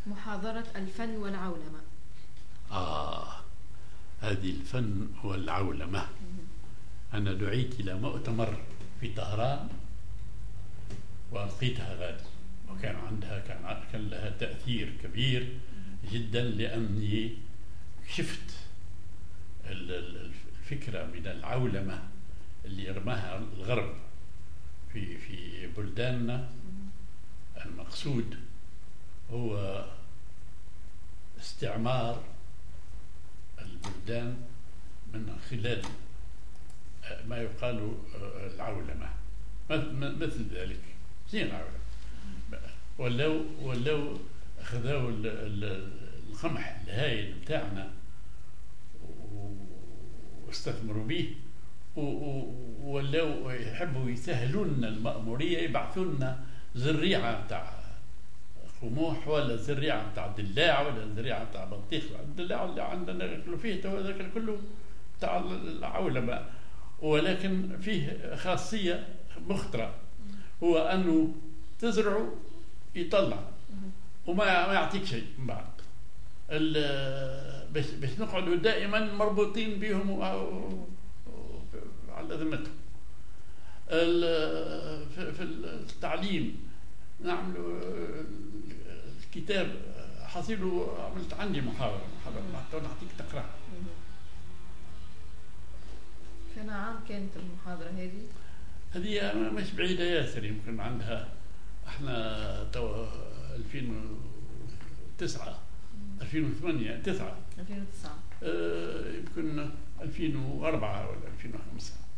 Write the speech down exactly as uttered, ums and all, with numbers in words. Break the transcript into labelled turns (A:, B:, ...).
A: محاضرة الفن والعولمة.
B: آه هذه الفن والعولمة. أنا دعيت إلى مؤتمر في طهران وألقيتها غادي، وكان عندها كان كان لها تأثير كبير جدا، لأني شفت الفكرة من العولمة اللي رماها الغرب في في بلداننا. المقصود هو استعمار البلدان من خلال ما يقال العولمة، مثل ذلك زين العولمة. ولو ولو أخذوا القمح الهائل بتاعنا واستثمروا به، ولو يحبوا يسهلوا لنا المأمورية، يبعثوا لنا زريعة بتاع قموح ولا زريعة بتاع دلاع ولا زريعة بتاع بطيخ. الدلاع اللي عندنا ناكلوا فيه هذاك كله بتاع العولمة، ولكن فيه خاصية مخترة، هو أنه تزرعه يطلع وما يعطيك شيء من بعد. بس بس نقعدوا دائما مربوطين بهم على ذمتهم. في التعليم نعمل الكتاب حصيله، عملت عندي محاضرة محاضرة نعطيك تقرأ.
A: كان عام كانت المحاضرة هذه؟
B: هذه مش بعيدة ياسر، يمكن عندها احنا تو ألفين وتسعة ألفين وثمانية تسعة
A: ألفين وتسعة
B: اه يمكن ألفين وأربعة ولا ألفين وخمسة.